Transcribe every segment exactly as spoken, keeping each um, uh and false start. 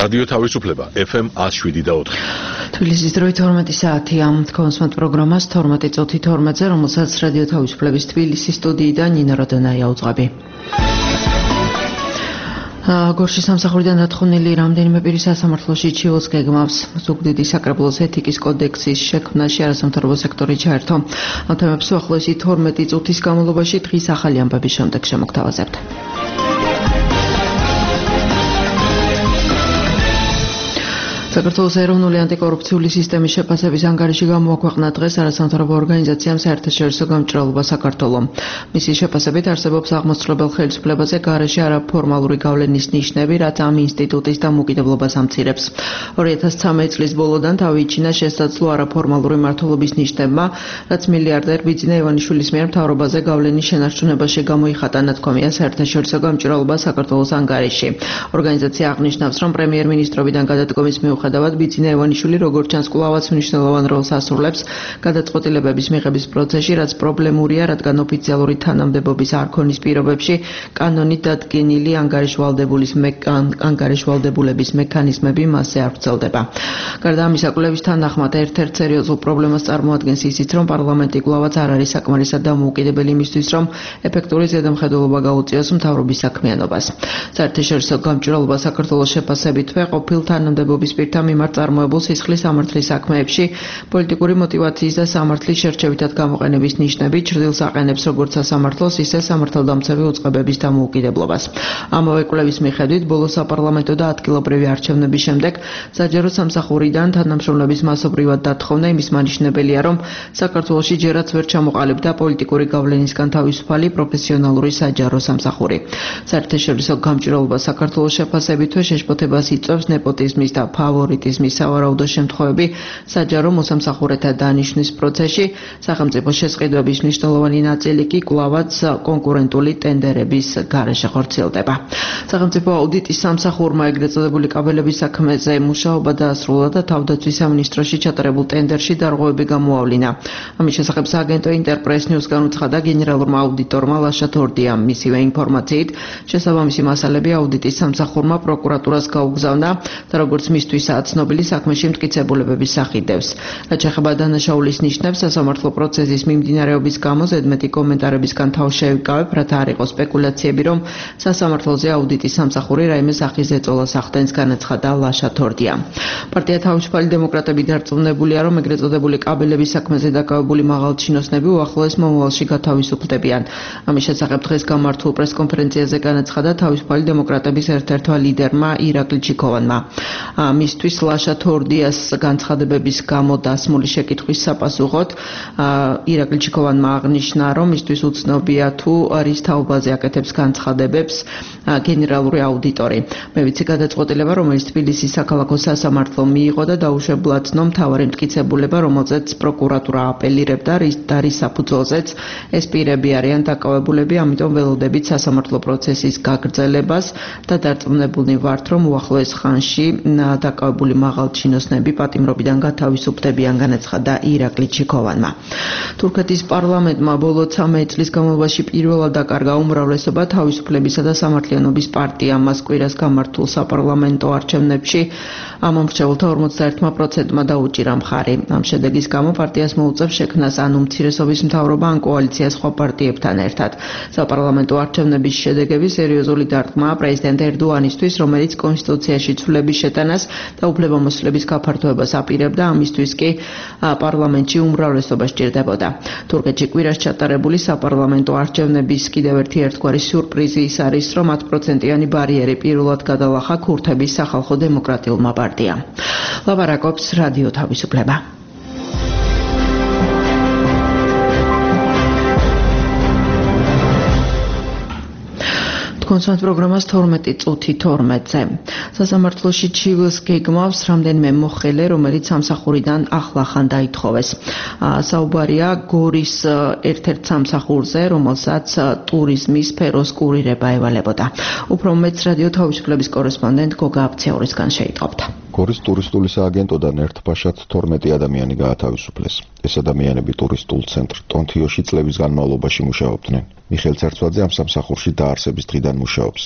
რადიო თავისუფლება ეფ ემ one oh seven და four. თბილისის დროით თორმეტი საათია. კონსმოთ პროგრამას თორმეტი წუთი თორმეტზე, რომელსაც რადიო თავისუფლების თბილისის სტუდიიდან ნინო როდონაია უძღვები. გორში სამსახურიდან დათხოვნილი რამდენიმე პირის სასამართლოში ჩიოს გეგმავს. ზუგდიდის საკრებულოს ეთიკის კოდექსის შექმნაში არასამთავრობო სექტორი ჩაერთო. ამ თემებს უახლოესი თორმეტი წუთის განმავლობაში დღის ახალი ამბების შემდეგ შემოგთავაზებთ. საქართველოს ეროვნული ანტიკორუფციული სისტემის შეფასების ანგარიში გამოაქვეყნა დღეს არასამთავრობო ორგანიზაციამ საერთაშორისო გამჭრელობა საქართველო. მისი შეფასებით არსებობს აღმოსწორებელ ხელისუფლებაზე გარეშე არაფორმალური გავლენის ნიშნები, რაც ამ ინსტიტუტის დამოუკიდებლობას ამცირებს. two thousand thirteen წლის ბოლოდან თავი იჩინა შესაძლო არაფორმალური მმართველობის ნიშნებმა, რაც მილიარდერ ბიძინა ივანიშვილის მიერ მთავრობაზე გავლენის შენარჩუნებაში გამოიხატა, ნათქვამია საერთაშორისო გამჭრელობა საქართველოს ანგარიში. ორგანიზაცია აღნიშნავს, რომ პრემიერ-მინისტრობიდან გადადგომის მიუხედავად ბიძინა ივანიშვილი როგორც ჩანს კვლავაც მნიშვნელოვან როლს ასრულებს გადაწყვეტილებების მიღების პროცესში, რაც პრობლემურია, რადგან ოფიციალური თანამდებობის არქონის პირობებში კანონით დადგენილი ანგარიშვალდებულის ანგარიშვალდებულების მექანიზმები მასზე არ ვრცელდება. გარდა ამისა, კვლევის თანახმად ერთ-ერთ სერიოზულ პრობლემას წარმოადგენს ისიც, რომ პარლამენტი კვლავაც არ არის საკმარისად დამოუკიდებელი იმისთვის, რომ ეფექტური ზედამხედველობა გაუწიოს მთავრობის საქმიანობას. საერთაშორისო გამჭრელობა საქართველოს შეფასებითვე ყოფილ თანამდებობის პირთა მიმართ წარმოებულ სისხლის სამართლის საქმეებში პოლიტიკური მოტივაციის და სამართლის შერჩევითად გამოყენების ნიშნები ჩრდილს აყენებს როგორც სასამართლოს, ისე სამართალდამცავი უწყებების დამოუკიდებლობას. ამავე კვლევის მიხედვით, ბოლო საპარლამენტო და ადგილობრივი არჩევნების შემდეგ საჯარო სამსახურიდან თანამშრომლების მასობრივად დათხოვნა იმის მანიშნებელია, რომ საქართველოში ჯერაც ვერ ჩამოყალიბდა პოლიტიკური გავლენისგან თავისუფალი პროფესიონალური საჯარო სამსახური. საერთაშორისო გამჭრელობა საქართველოს შეფასებითვე შეშფოთებას იწვევს ნეპოტიზმის და ფავორიტიზმის სავარაუდო შემთხვევები საჯარო მოსამსახურეთა დანიშვნის პროცესში, სახელმწიფო შესყიდვების მნიშვნელოვანი ნაწილი კი კვლავაც კონკურენტული ტენდერების გარეშე ხორციელდება. სახელმწიფო აუდიტის სამსახურმა ეგრეთ წოდებული კაბელების საქმეზე მუშაობა დაასრულა და თავდაცვის სამინისტროში ჩატარებულ ტენდერში დარღვევები გამოავლინა. ამის შესახებ სააგენტო ინტერპრეს ნიუს განუცხადა გენერალურმა აუდიტორმა ლაშა თორდიამ. მისივე ინფორმაციით, შესაბამისი მასალები აუდიტის სამსახურმა პროკურატურას გაუგზავნა და როგორც მისთვისაა ცნობილი, საქმეში მტკიცებულებების სახით დევს. რაც შეეხება დანაშაულის ნიშნებს, სასამართლო პროცესის მიმდინარეობის გამო ზედმეტი კომენტარებისგან თავს შევიკავებ, რათა არ იყოს სპეკულაციები, რომ სასამართლოზე აუდიტის სამსახური რაიმე სახის ეწოლას ახდენს, განაცხადა ლაშა თორდია. პარტია თავისუფალი დემოკრატები დარწმუნებულია, რომ ეგრეთ წოდებული კაბელების საქმეზე დაკავებული მაღალჩინოსნები უახლოეს მომავალში გათავისუფლებიან. ამის შესახებ დღეს გამართულ პრესკონფერენციაზე განაცხადა თავისუფალი დემოკრატების ერთ-ერთმა ლიდერმა ირაკლი ჩიქოვანმა. მისთვის ლაშა თორდიას განცხადებების გამო დასმული შეკითხვის საპასუხოდ ირაკლი ჩიქოვანმა აღნიშნა, რომ მისთვის უცნობია თუ არის თაობაზე აკეთებს განცხადებებს გენერალური აუდიტორი. მე ვიცი გადაწყვეტილება, რომელიც თბილისის საქალაქო სასამართლომ მიიღო და დაუშვებლად ცნო მთავარი მტკიცებულება, რომელზეც პროკურატურა აპელირებდა და რის საფუძველზეც ეს პირები არიან დაკავებულები, ამიტომ ველოდებით სასამართლო პროცესის გაგრძელებას და დარწმუნებული ვართ, რომ უახლოეს ხანში დაკავებული მაღალჩინოსნები პატიმრობიდან გათავისუფლებიან, განაცხადა ირაკლი ჩიქოვანმა. თურქეთის პარლამენტმა ბოლო ცამეტ წლის განმავლობაში პირველად დაკარგა უმრავლესობა თავისუფლებისა და სამართლიანობის პარტიამ მას კვირას გამართულ საპარლამენტო არჩევნებში ამ მომრჩეველთა ორმოცდაერთმა პროცენტმა დაუჭირა მხარი. ამ შედეგის გამო პარტიას მოუწევს შექმნას ან უმცირესობის მთავრობა ან კოალიცია სხვა პარტიებთან ერთად. საპარლამენტო არჩევნების შედეგები სერიოზული დარტყმაა პრეზიდენტ ერდოანისთვის, რომელიც კონსტიტუციაში ცვლილების შეტანას და უფლებამოსილების გაფართოებას აპირებდა, ამისთვის კი პარლამენტში უმრავლესობა სჭირდებოდა. თურქეთში კვირას ჩატარებული საპარლამენტო არჩევნების კიდევ ერთი ერთგვარი სიურპრიზი ის არის, რომ ათი პროცენტიანი ბარიერი პირველად გადალახა ქურთების სახალხო დემოკრატიულმა პარტიამ. ლაპარაკობს რადიო თავისუფლება. კონსმოთ პროგრამას თორმეტი წუთი თორმეტზე. სასამართლოში ჩივილს გეგმავს რამდენიმე მოხელე, რომელიც სამსახურიდან ახლახან დაითხოვეს. საუბარია გორის ერთ-ერთ სამსახურზე, რომელსაც ტურიზმის სფეროს კურირება ევალებოდა. უფრო მეც რადიო თავისუფლების კორესპონდენტ გოგა აფცეურისგან შეიტყობთ. გორის ტურისტული სააგენტოდან ერთბაშად თორმეტი ადამიანი გაათავისუფლეს. ეს ადამიანები ტურისტულ ცენტრ ტონთიოში წლების განმავლობაში მუშაობდნენ. მიხეილ ცერცვაძე ამ სამსახურში დაარსების დღიდან მუშაობს.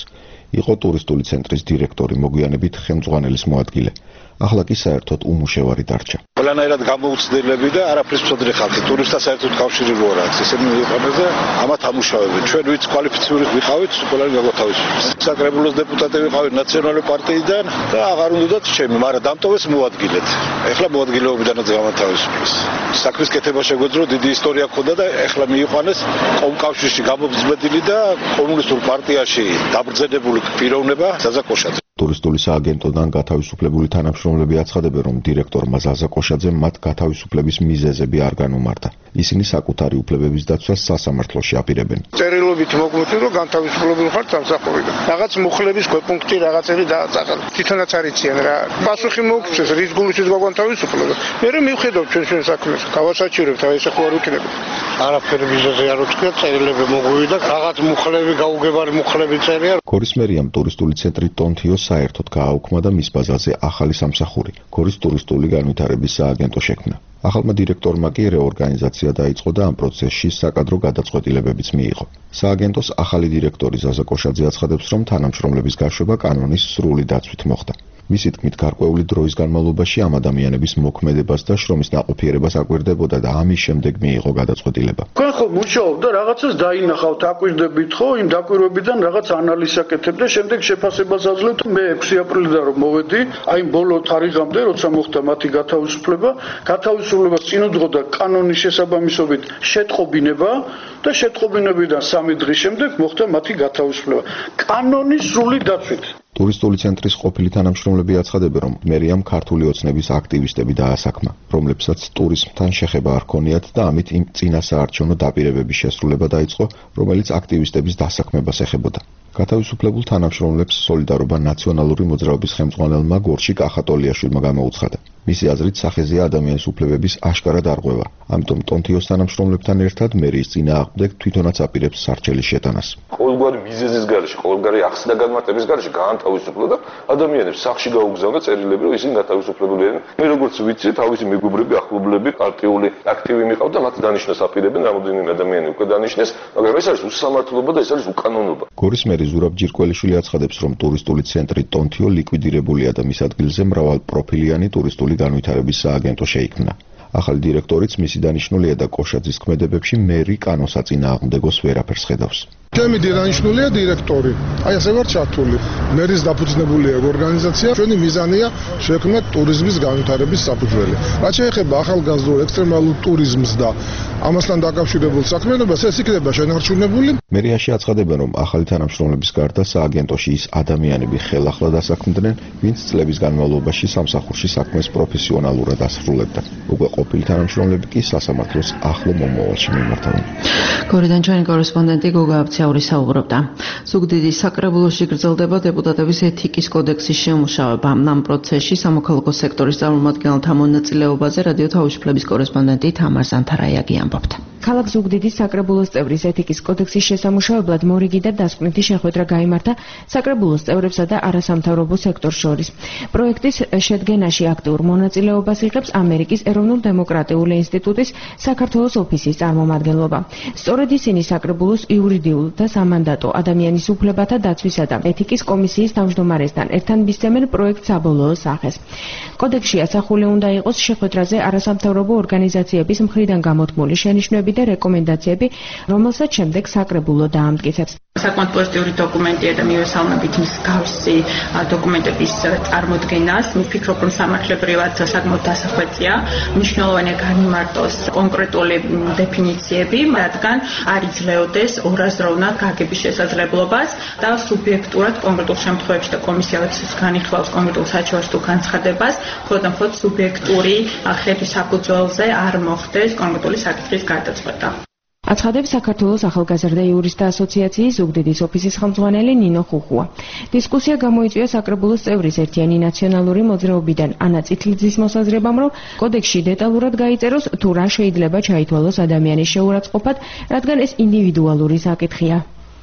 იყო ტურისტული ცენტრის დირექტორი, მოგვიანებით ხელმძღვანელის მოადგილე. ახლა კი საერთოდ უმუშევარი დარჩა. ყველანაირად გამოუცდელები და არაფრის მცოდნე ხალხი, ტურისტთა საერთოდ კავშირი რო არ აქვს, ისინი მიიყვანეს და ამათ ამუშავებენ. ჩვენ ვიც კვალიფიციური ვიყავით, ყველანი გაგვათავისუფლეს. საკრებულოს დეპუტატი ვიყავით ნაციონალური პარტიიდან და აღარ უნდათ ჩემი, მაგრამ დამტოვეს მოადგილეთ. ეხლა მოადგილეობიდანაც გამათავისუფლეს. საქმის კეთება შეგვეძლო, დიდი ისტორია ჰქონდა და ეხლა მიიყვანეს კომკავშირში გამომძმედილი და კომუნისტურ პარტიაში დაბრძენებული პიროვნება ზაზა კოშაძე. ტურისტული სააგენტოდან გათავისუფლებული თანამშრომლები აცხადებენ, რომ დირექტორმა ზაზა კოშაძემ მათ გათავისუფლების მიზეზები არ განუმარტა. ისინი საკუთარი უფლებების დაცვას სასამართლოში აპირებენ. წერილობით მოგმოწი, რომ განთავისუფლებული ხართ სამსახურიდან. რაღაც მუხლების გვეპუნქტი რაღაცები დააწახალ. თვითონაც არიციან რა. პასუხი მოგწეს, რის გულისით გაგვანთავისუფლება. მე მივხედავ ჩვენ ჩვენ საქმეს, გავასაჩივრებთ, აი ეს ახლა არ ვიქნები. არაფერი მიზეზი არ უცხია, წერილები მოგვივიდა, რაღაც მუხლები გაუგებარი მუხლები წერია. გორის მერიამ ტურისტული ცენტრი ტონთიო საერთოდ გააუქმა და მის ბაზაზე ახალი სამსახური, გორის ტურისტული განვითარების სააგენტო შექმნა. ახალმა დირექტორმა კი რეორგანიზაცია დაიწყო და ამ პროცესში საკადრო გადაწყვეტილებებიც მიიღო. სააგენტოს ახალი დირექტორი ზაზა კოშაძე აცხადებს, რომ თანამშრომლების გაშვება კანონის სრული დაცვით მოხდა. მისი თქმით, გარკვეული დროის განმავლობაში ამ ადამიანების მოქმედებას და შრომის ნაყოფიერებას აკვირდებოდა და ამის შემდეგ მიიღო გადაწყვეტილება. თქვენ ხო მუშაობთ და რაღაცას დაინახავთ, აკვირდებით ხო, იმ დაკვირვებიდან რაღაც ანალიზს აკეთებთ და შემდეგ შეფასებას აძლევთ. მე ექვსი აპრილიდან რომ მოვედი, აი ბოლო თარიღამდე, როცა მოხდა მათი გათავისუფლება, გათავისუფლებას წინ უძღოდა კანონის შესაბამისობით შეტყობინება და შეტყობინებიდან სამი დღის შემდეგ მოხდა მათი გათავისუფლება. კანონის სრული დაცვით. ტურისტული ცენტრის ყოფილი თანამშრომლები აცხადებენ, რომ მერიამ ქართული ოცნების აქტივისტები დაასაქმა, რომლებსაც ტურიზმთან შეხება არ ჰქონიათ და ამით იმ წინასაარჩევნო დაპირებების შესრულება დაიწყო, რომელიც აქტივისტების დასაქმებას ეხებოდა. გათავისუფლებულ თანამშრომლებს სოლიდარობა ნაციონალური მოძრაობის ხელმძღვანელმა გორშიკ ახატოლიაშვილმა გამოუცხადა. მისი აზრით, სახეზეა ადამიანის უფლებების აშკარა დარღვევა. ამიტომ ტონთიოს თანამშრომლებთან ერთად მერიის წინააღმდეგ თვითონაც აპირებს სარჩელის შეტანას. ყოველგვარი მიზეზის გარეშე, ყოველგვარი ახსნა განმარტების გარეშე გაანთავისუფლო და ადამიანებს სახში გაუგზავნა წერილები, რომ ისინი გათავისუფლებული არიან. მე როგორც ვიცი, თავისი მეგობრები, ახლობლები, პარტიული აქტივი მიყავთ და მათ დანიშნას აპირებენ, რამოდენიმე ადამიანი უკვე დანიშნეს, მაგრამ ეს არის უსამართლობა და ეს არის უკანონობა. გორის მერი ზურაბ ჯირკველიშვილი აცხადებს, რომ ტურისტული ცენტრი ტონთიო ლიკვიდირებულია და მის ადგილზე მრავალპროფილიანი ტურისტული განვითარების სააგენტო შეიქმნა. ახალი დირექტორიც მისი დანიშნულია და კოშაძის ქმედებებში მერი კანოსაწინააღმდეგოს ვერაფერს ხედავს. ჩემი დანიშნულია დირექტორი. აი ასე ვარ ჩართული. მერის დაფუძნებული ორგანიზაცია, ჩვენი მიზანია შექმნათ ტურიზმის განვითარების საფუძველი. რაც შეეხება ახალგაზრდულ ექსტრემალურ ტურიზმს და ამასთან დაკავშირებულ საქმიანობას, ეს იქნება შენარჩუნებული. მერიაში აცხადებენ, რომ ახალი თანამშრომლების გარდა სააგენტოში ის ადამიანები ხელახლა დასაქმდნენ, ვინც წლების განმავლობაში სამსახურში საქმეს პროფესიონალურად ასრულებდა. უკვე ყოფილი თანამშრომლები კი სასამართლოს ახლო მომავალში მიმართავენ. გორიდან ჩვენი კორესპონდენტი გოგა აბცაური საუბრობდა. ზუგდიდის საკრებულოში გრძელდება დეპუტატების ეთიკის კოდექსის შემუშავება. ამ პროცესში სამოქალაქო სექტორის წარმომადგენელთა მონაწილეობაზე რადიო თავისუფლების კორესპონდენტი თამარ ზანთარაიაგი ამბობდა. ქალაქ ზუგდიდის საკრებულოს წევრის ეთიკის კოდექსის შესამუშავებლად მორიგი და დასკვნითი შეხვედრა გაიმართა საკრებულოს წევრებსა და არასამთავრობო სექტორს შორის. პროექტის შედგენაში აქტიურ მონაწილეობას იღებს ამერიკის ეროვნულ-დემოკრატიული ინსტიტუტის საქართველოს ოფისის წარმომადგენლობა. სწორედ ისინი საკრებულოს იურიდიულ და სამანდატო ადამიანის უფლებათა დაცვისა და ეთიკის კომისიის თავმჯდომარესთან ერთად მისცემენ პროექტს საბოლოო სახეს. კოდექსში ასახული უნდა იყოს შეხვედრაზე არასამთავრობო ორგანიზაციების მხრიდან გამოთქმული შენიშვნები და რეკომენდაციები, რომელსაც შემდეგ საკრებულო დაამტკიცებს. საკმაოდ პოზიტიური დოკუმენტია და მივესალმებით მის გავსი დოკუმენტების წარმოდგენას. ვფიქრობ, რომ სამართლებრივად საკმაოდ დასახვეწია, მნიშვნელოვანია განიმარტოს კონკრეტული დეფინიციები, რადგან არ იძლეოდეს ორაზროვნად გაგების შესაძლებლობას და სუბიექტურად კონკრეტულ შემთხვევებში და კომისიაც განიხილავს კონკრეტულ საჩივარს თუ განცხადებას, მხოლოდ და მხოლოდ სუბიექტური ხედვის საფუძველზე არ მოხდეს კონკრეტული საკითხის გადაწყვეტა. აცხადებს საქართველოს ახალგაზრდა იურისტთა ასოციაციის ზუგდიდის ოფისის ხელმძღვანელი ნინო ხუხუა. დისკუსია გამოიწვია საკრებულოს წევრის ერთიანი ნაციონალური მოძრაობიდან ანა წითლიძის მოსაზრებამ, რომ კოდექსში დეტალურად გაიწეროს თუ რა შეიძლება ჩაითვალოს ადამიანის შეურაცხყოფად, რადგან ეს ინდივიდუალური საკითხია.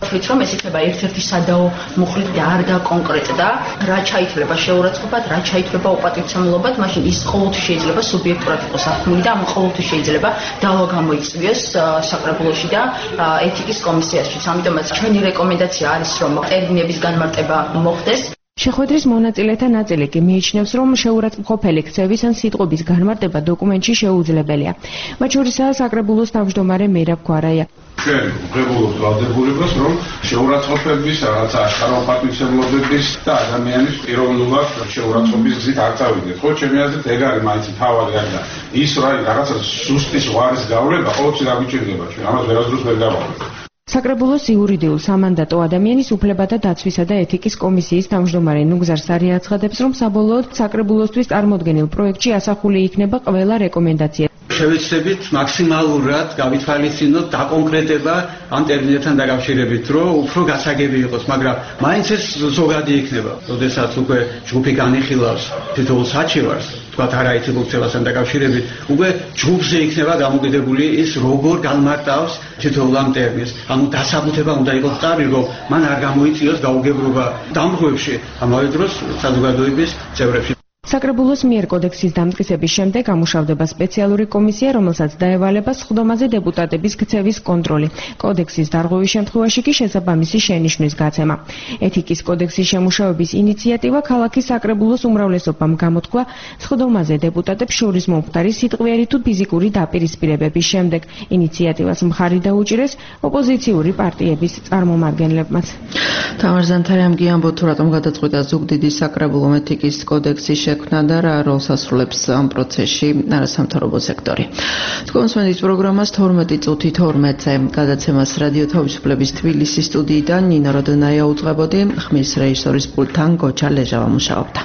ვთქვით, რომ ეს იქნება ერთ-ერთი სადაო მუხლით და არ დაკონკრეტდა, რა ჩაითვლება შეურაცხყოფად, რა ჩაითვლება უპატივცემლობად, მაშინ ის ყოველთვის შეიძლება სუბიექტურად იყოს აღქმული და ამ ყოველთვის შეიძლება დავა გამოიწვიოს საკრებულოში და ეთიკის კომისიაშიც. ამიტომაც ჩვენი რეკომენდაცია არის, რომ ტერმინების განმარტება მოხდეს. შეხვედრის მონაწილეთა ნაწილი კი მიიჩნევს, რომ შეურაცხმყოფელი ქცევის ან სიტყვების განმარტება დოკუმენტში შეუძლებელია. მათ შორისაა საკრებულოს თავმჯდომარე მირაბ გვარაია. ჩვენ ვღებულობთ ვალდებულებას, რომ შეურაცხყოფების, რაღაცა აშკარა უპატივცემლობების და ადამიანის პიროვნულად შეურაცხყოფის გზით არ წავიდეთ. ხო, ჩემი აზრით, ეგ არის მაინც თავი არის და ის რა რაღაცა სუსტი ზღვარის გავლება ყოველთვის გამიჭირდება ჩვენ. ამას ვერასდროს ვერ გავავლენთ. საკრებულოს იურიდიულ სამანდატო ადამიანის უფლებათა დაცვისა და ეთიკის კომისიის თავმჯდომარე ნუგზარ სარია აცხადებს, რომ საბოლოოდ საკრებულოსთვის წარმოდგენილ პროექტში ასახული იქნება ყველა რეკომენდაცია. შევეცდებით მაქსიმალურად გავითვალისწინოთ დაკონკრეტება ამ ტერმინებთან დაკავშირებით, რომ უფრო გასაგები იყოს, მაგრამ მაინც ეს ზოგადი იქნება. როდესაც უკვე ჯგუფი განიხილავს თითოეულ საჩივარს, თქვათ არაეთიკურ ქცევასთან დაკავშირებით, უკვე ჯგუფზე იქნება დამოკიდებული ის, როგორ განმარტავს თითოეულ ამ ტერმინს. ანუ დასაბუთება უნდა იყოს სწორი, რომ მან არ გამოიწვიოს გაუგებრობა დამრღვევში, ამავე დროს საზოგადოების წევრებში. საკრებულოს მიერ კოდექსის დამტკიცების შემდეგ ამუშავდება სპეციალური კომისია, რომელსაც დაევალება სხდომაზე დეპუტატების ქცევის კონტროლი. კოდექსის დარღვევის შემთხვევაში კი შესაბამისი შენიშვნის გაცემა. ეთიკის კოდექსის შემუშავების ინიციატივა ქალაქის საკრებულოს უმრავლესობამ გამოთქვა სხდომაზე დეპუტატებს შორის მომხდარი სიტყვიერი თუ ფიზიკური დაპირისპირებების შემდეგ. ინიციატივას მხარი დაუჭირეს ოპოზიციური პარტიების წარმომადგენლებმაც. თამარ ზანთარიამ კი ამბობთ, რატომ გადაწყვიტა ზუგდიდის საკრებულო ეთიკის კოდექსის შექმნა და რა როლს ასრულებს ამ პროცესში არასამთავრობო სექტორი. თქვენს პროგრამას თორმეტი წუთი თორმეტზე გადაცემას რადიო თავისუფლების თბილისის სტუდიიდან ნინო როდონაია უწყებოდი, ხმის რეჟისორის პულტთან გოჩა ლეჟავა მუშაობდა.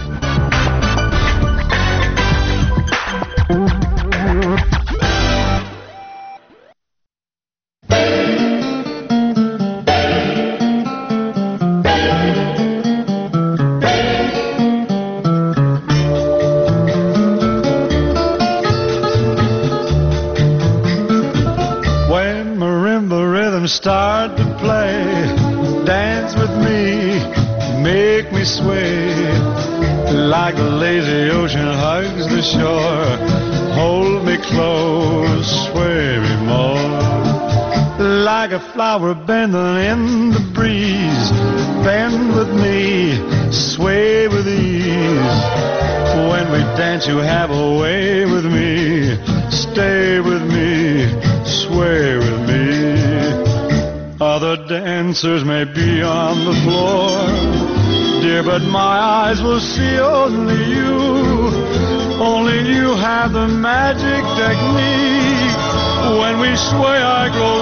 Start to play, dance with me, make me sway, like the lazy ocean hugs the shore, hold me close, sway me more, like a flower bending in the breeze, bend with me, sway with ease, when we dance you have a way with me, stay with me, sway with me. Other dancers may be on the floor, dear, but my eyes will see only you. Only you have the magic technique. When we sway, I grow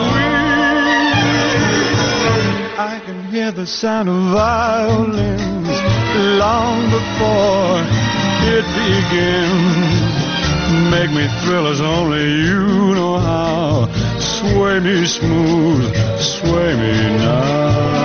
weak. I can hear the sound of violins long before it begins. Make me thrill as only you know how. Sway me smooth, sway me now.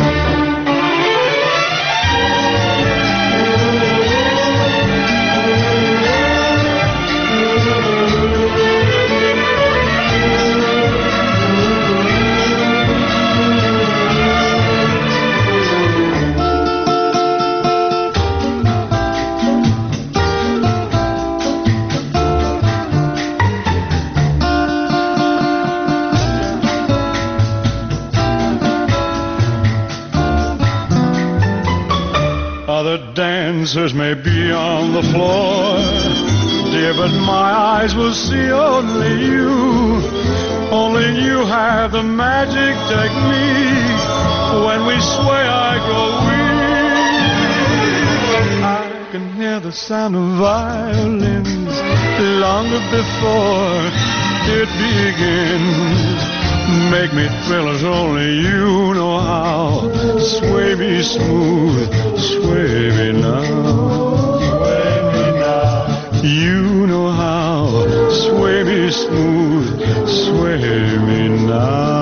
Other dancers may be on the floor, dear, but my eyes will see only you. Only you have the magic technique. When we sway, I grow weak. I can hear the sound of violins long before it begins. Make me thrill as only you know how. Sway me smooth, sway me now. Sway me now. You know how. Sway me smooth, sway me now.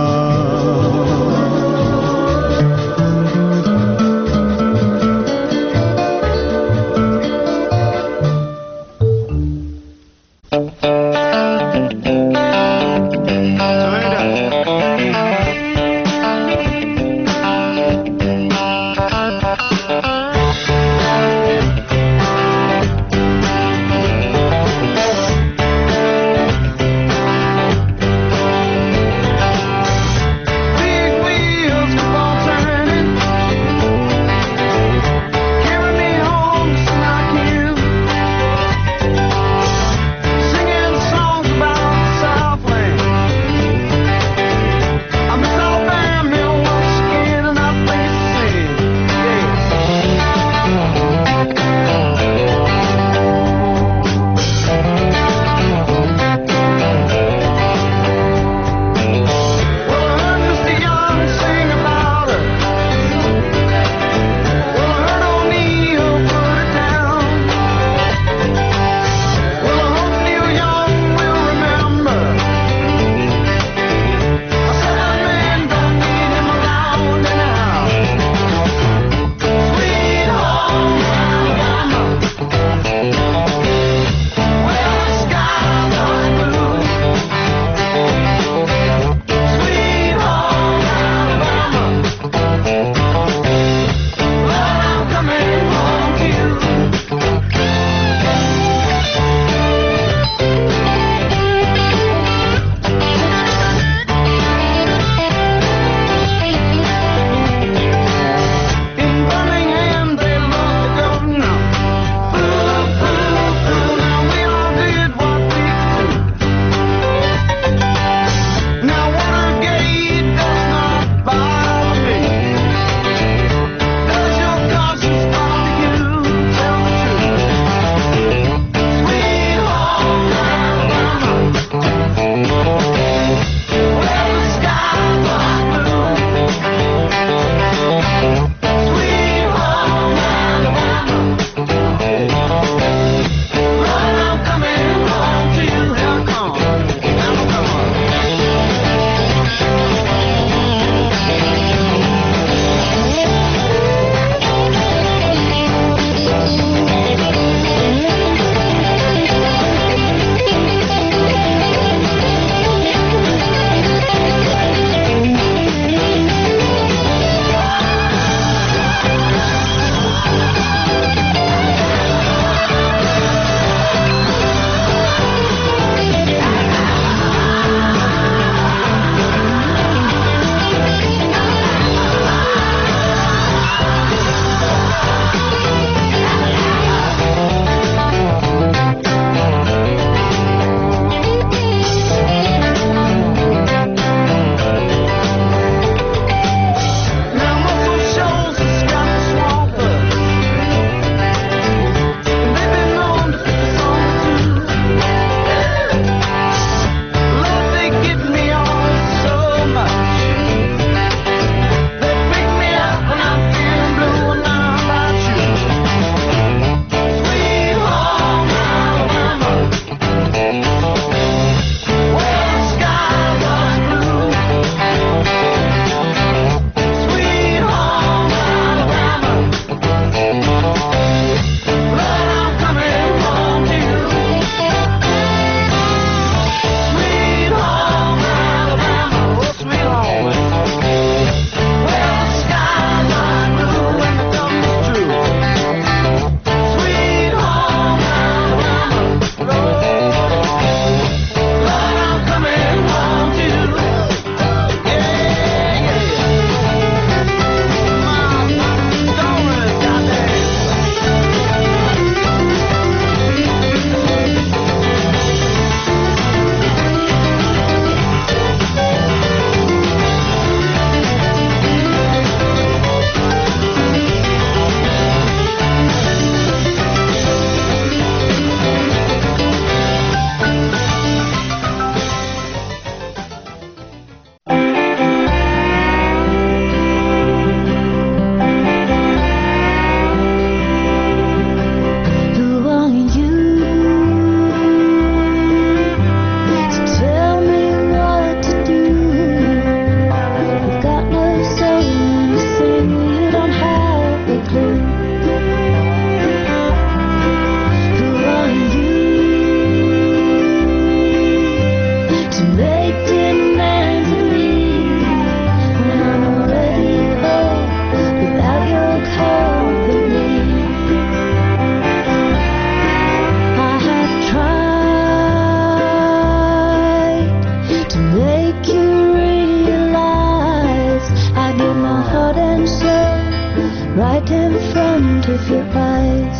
with your eyes.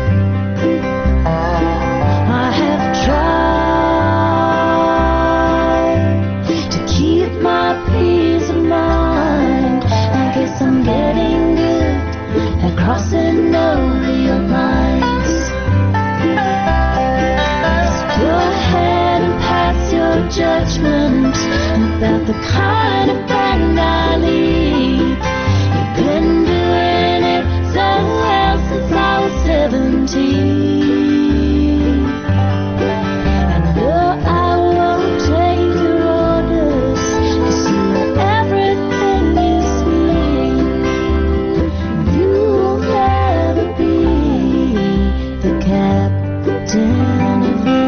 I have tried to keep my peace of mind. I guess I'm getting good at crossing over your lines. So go ahead and pass your judgment about the kind of friend I lead. You've been doing it so well since I was seventeen. And no, I won't take your orders, 'cause you are everything you speak. You'll never be the captain of me.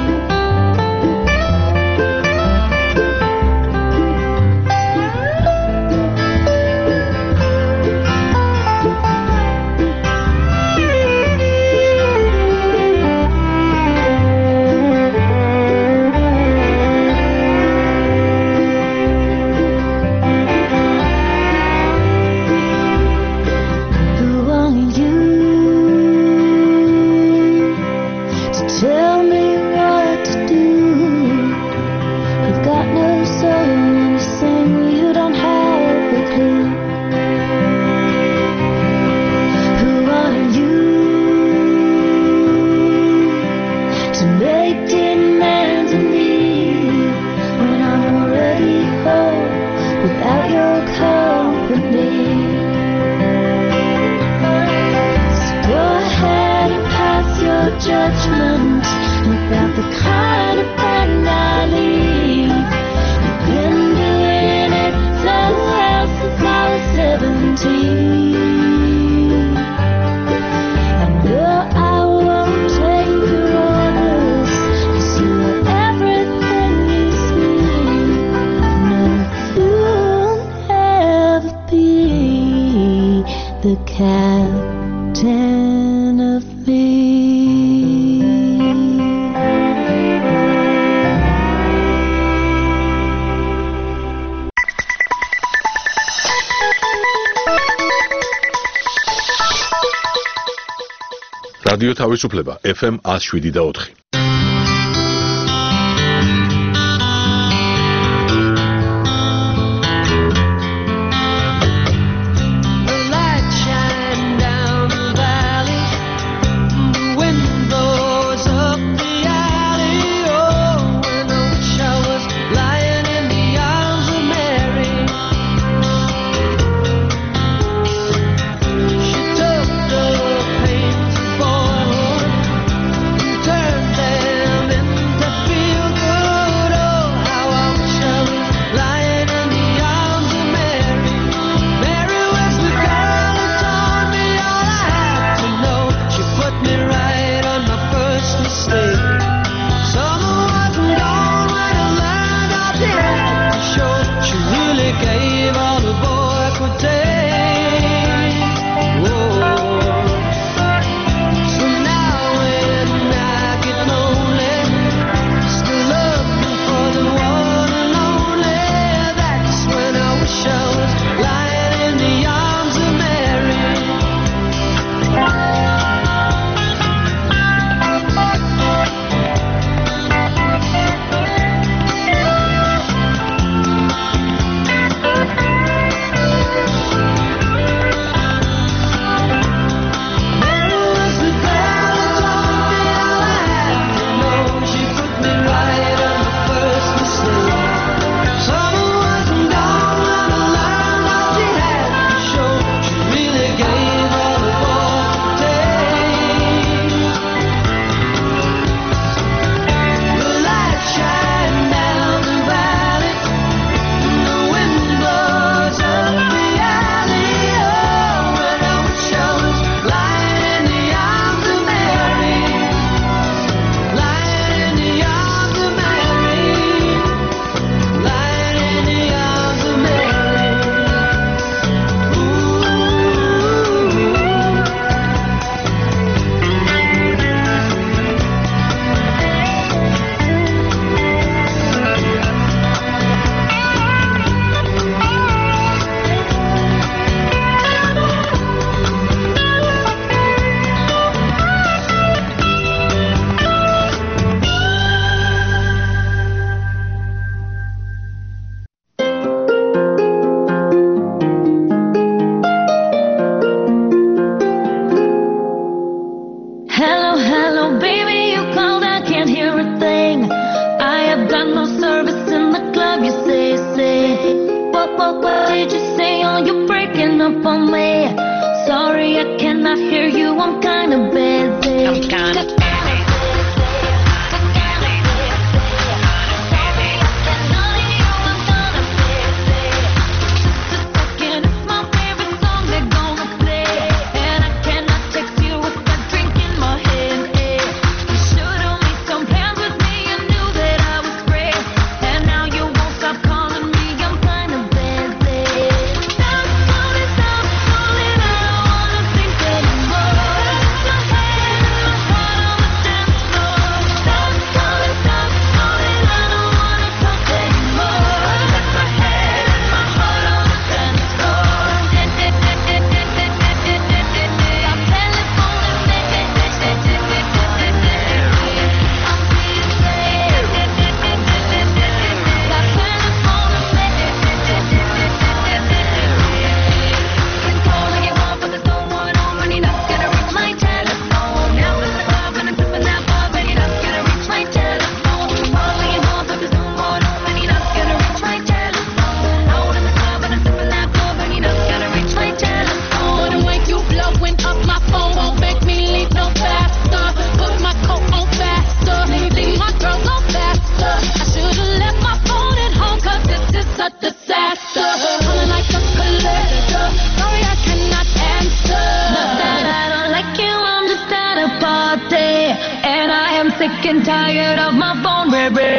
Who are you to tell me what to do? You've got no soul and you sing, you don't have a clue. Who are you to make demands of me when I'm already home without your company? So go ahead and pass your judgment about the kind of friend I lead. You've been doing it so well since I was seventeen. And no, I won't take your orders, 'cause you are everything you speak. No, you'll never be the captain of me. რადიო თავისუფლება ეფ ემ one oh seven და four. The light shine down the valley, the windows up the alley. Oh, when I wish I was lying in the arms of Mary. She took the pains of boyhood and turned them into feel good. Oh, how I wish I was lying in the arms of Mary. Mary was the girl who taught me all I had to know. She put me right on my first mistake. Summer wasn't gone when I learned I did to show. She really gave all the boy could take. Whoa. So now when I get lonely, still looking for the one and only, that's when I wish I was lying in the arms of Mary. cannot hear you, I'm kinda busy. I'm kinda busy. Sick and tired of my phone,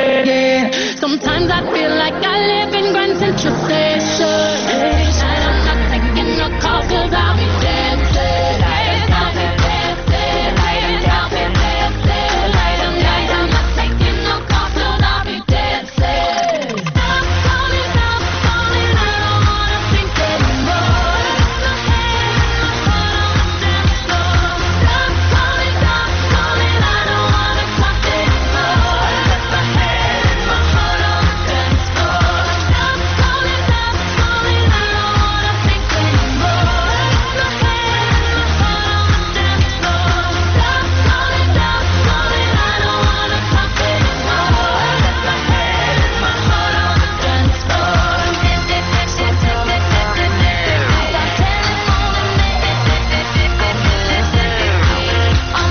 baby. Sometimes I feel like I live in Grand Central Station. And I'm not taking no call cause I'll be dancing. I'll be dancing, I'll be dancing. I'm not taking no call cause I'll be dancing. Stop calling, stop calling, I don't wanna think anymore. My head and my heart on the dance floor. Stop calling, stop calling, I don't wanna talk anymore. My head and my heart on the dance floor. Stop calling, stop calling, I don't wanna think anymore. My head and my heart on the dance floor. Stop calling, stop calling, I don't wanna talk anymore. My head and my heart on the dance floor. I'm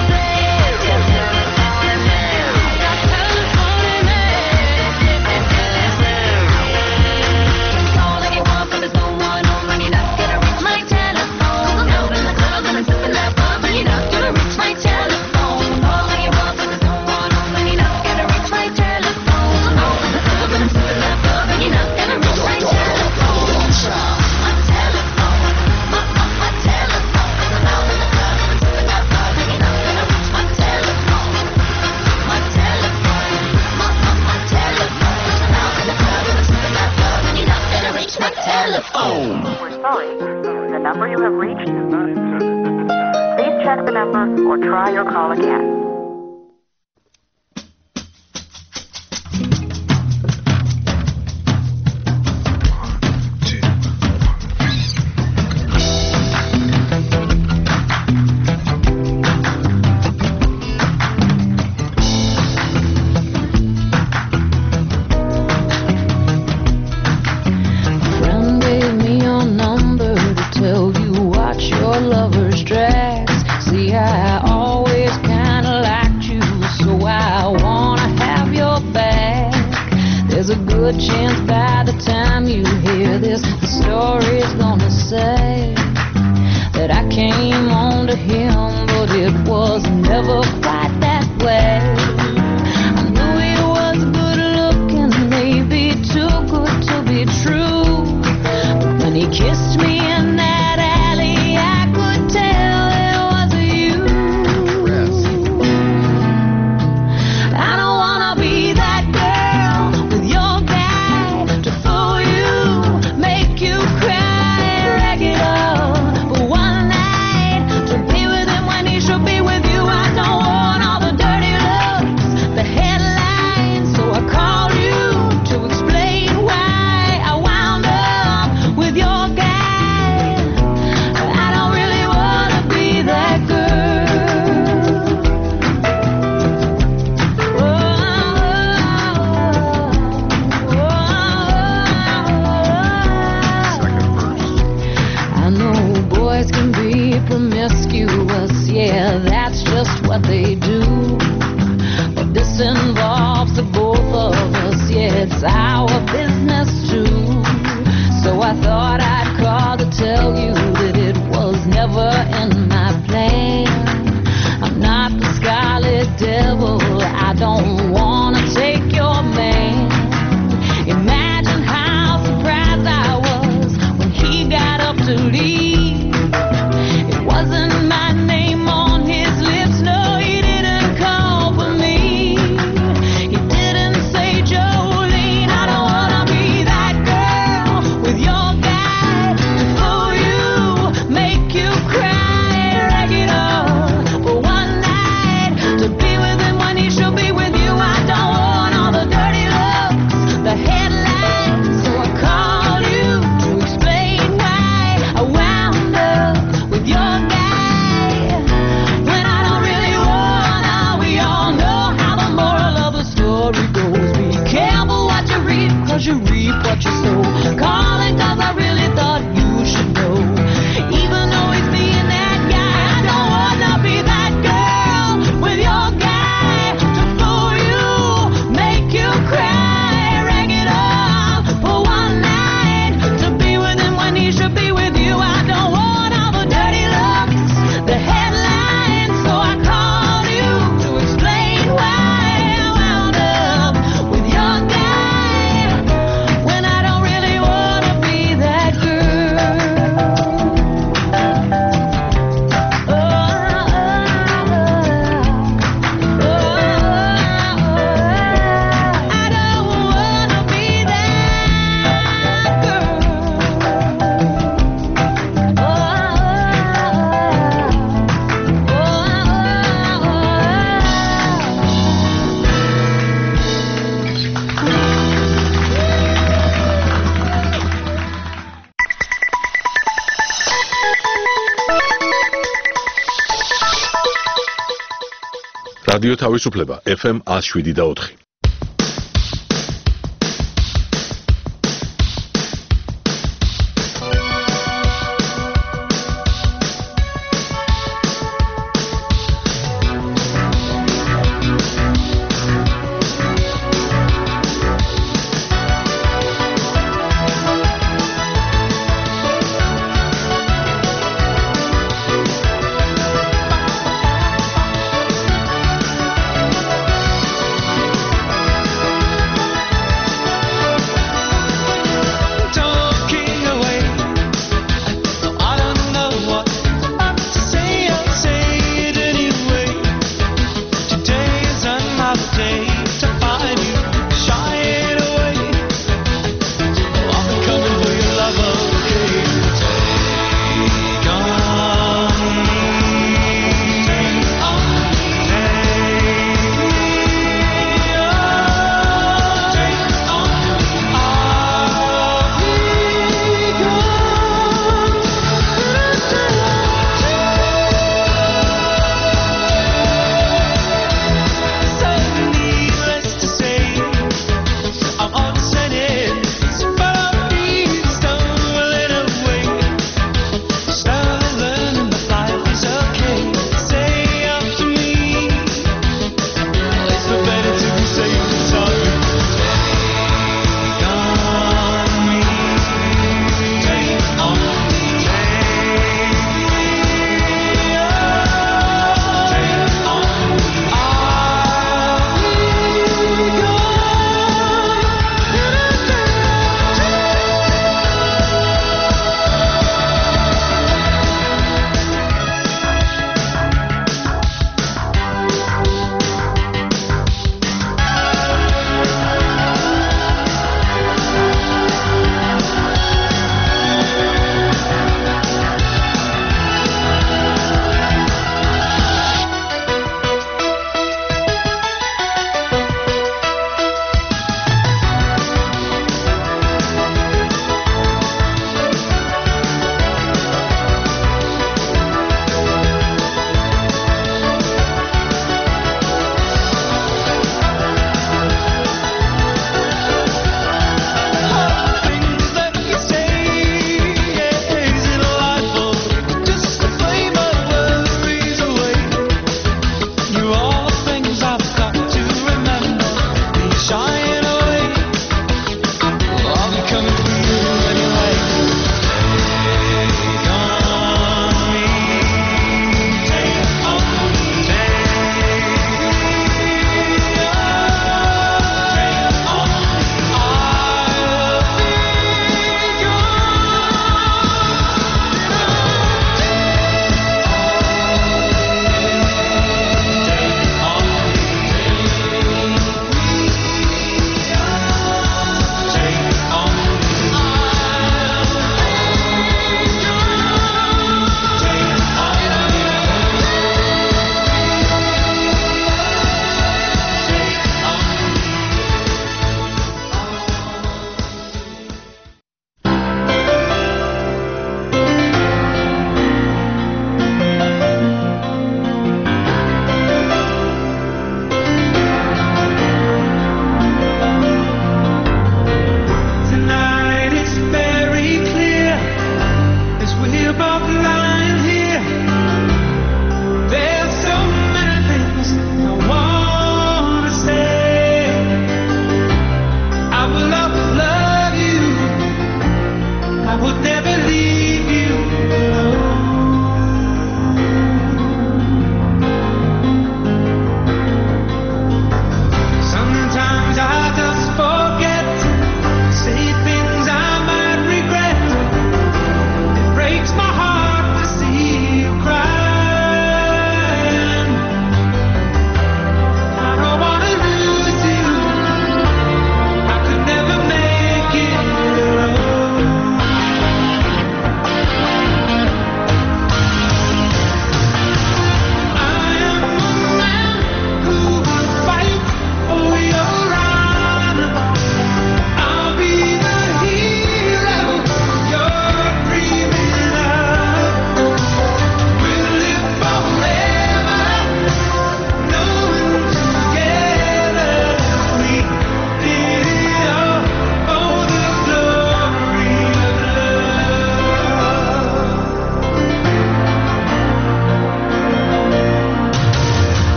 calling you up, but there's no one home, and you're not gonna reach my telephone. Out in the club and I'm sipping that bub, and you're not gonna reach my telephone. Calling you up, but there's no one home, and you're not gonna reach my telephone. Out in the club and I'm sipping that bub, and you're not gonna reach my telephone. My telephone, my, my, my telephone. Out in the club and I'm sipping that bub, and you're not gonna reach my telephone. My telephone, my, my, my telephone. Out in the club and I'm sipping that bub, and you're not gonna reach my telephone. We're sorry. The number you have reached is not in service. Please check the number or try your call again. Friend gave me your number to tell you watch your lover's dress. See, I always kinda liked you, so I wanna have your back. There's a good chance by the time you hear this, the story's gonna say that I came on to him, but it was never quite that way. I knew he was good looking, maybe too good to be true. But when he kissed me in that alley, I could tell it was you. I don't wanna be that girl with your guy to fool you, make you cry regular for one night, to be with him when he should be with you. I don't want all the dirty love what you sow. Calling 'cause I really thought you should know. Even though it's being that guy, I don't wanna be that girl with your guy to fool you, make you cry, rag it up for one night to be with him when he should be with you. I don't want all the dirty looks, the headlines, so I called you to explain why I wound up with your guy when I don't really wanna be that girl. Oh, oh, oh, I don't wanna be that girl. რადიო თავისუფლება ეფ ემ one oh seven და four.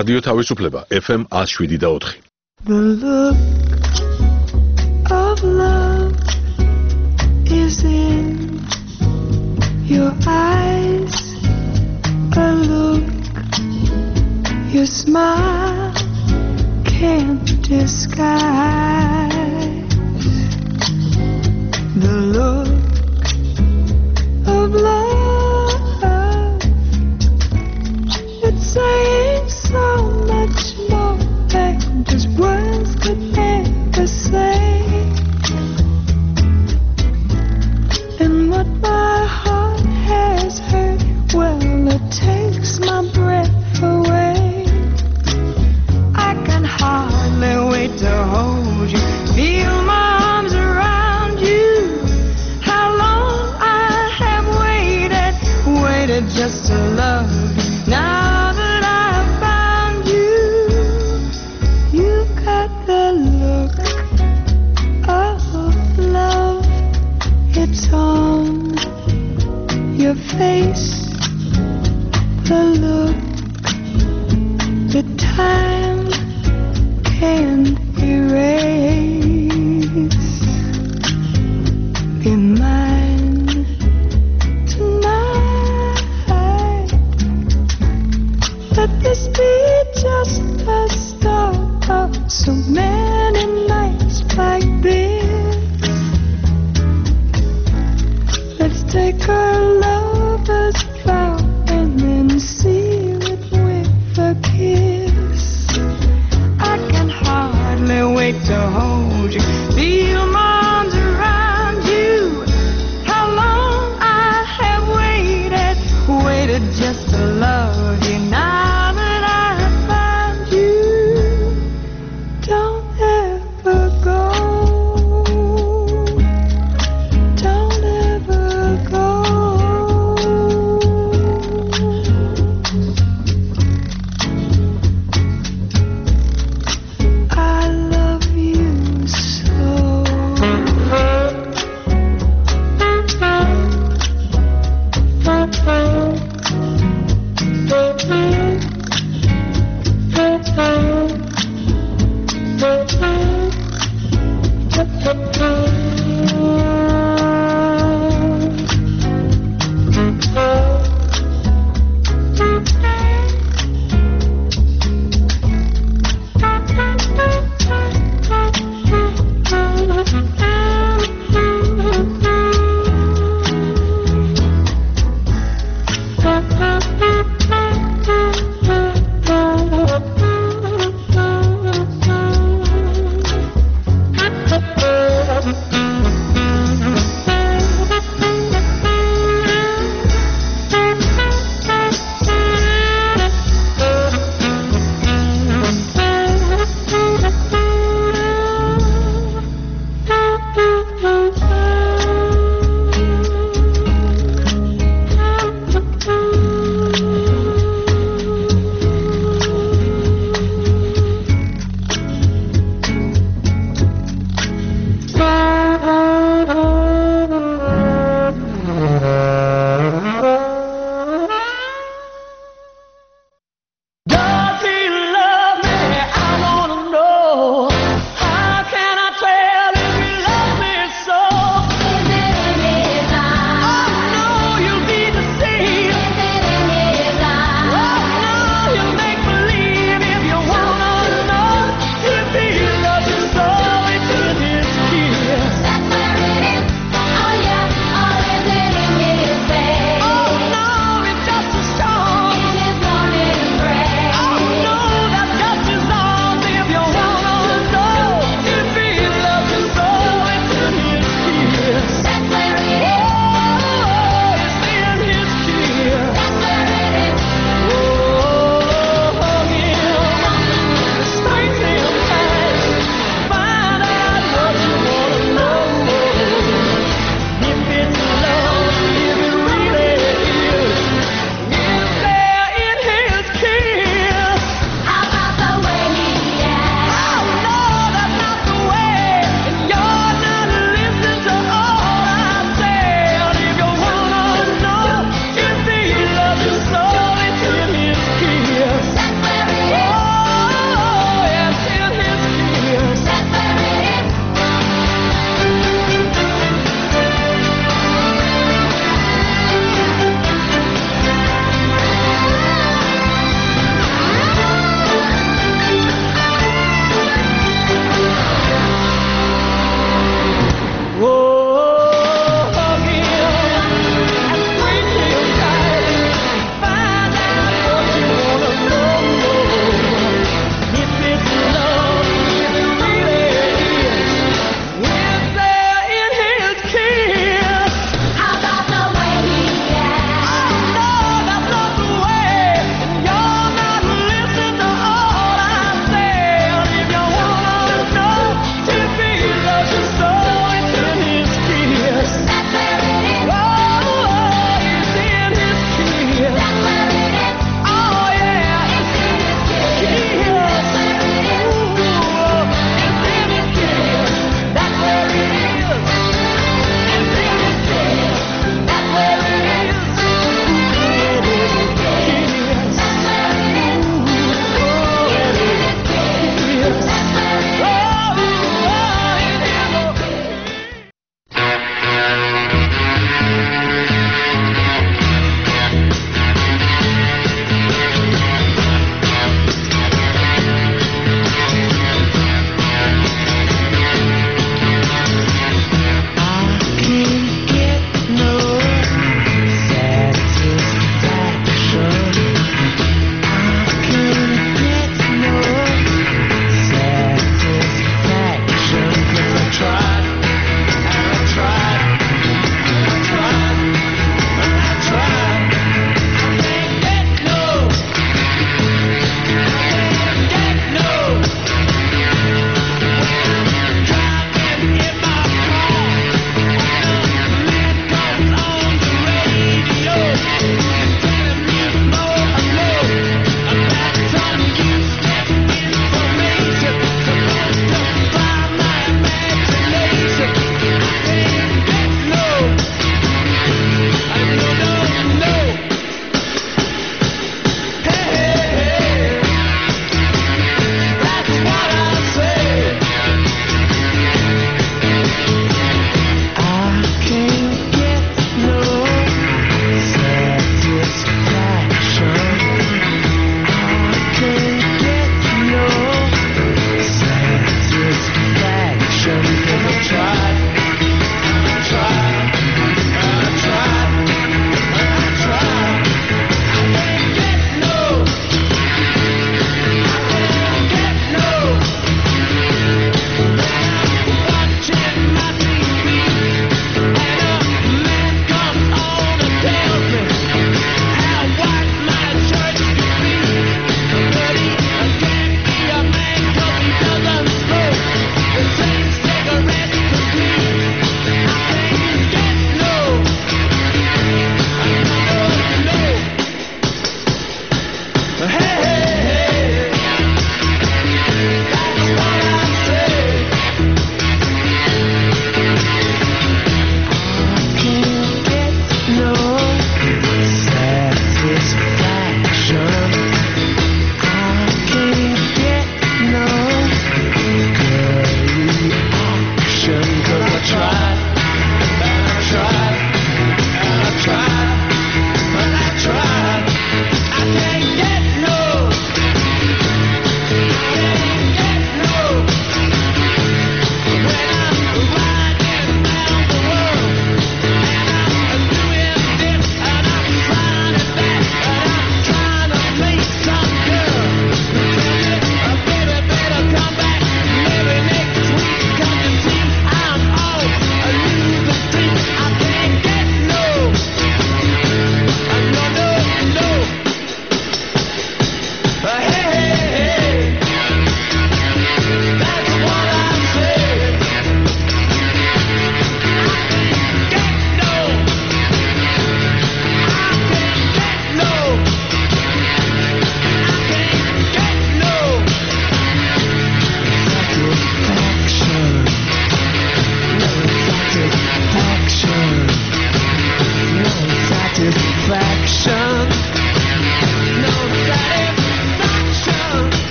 რადიო თავისუფლება F M one oh seven point four. The look of love is in your eyes, a look your smile can't disguise. The look of love, it's saying so much more than just words could ever say. And what my heart has heard, well, it takes my breath away. I can hardly wait to hold you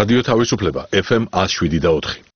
რადიო თავისუფლება F M one oh seven point four.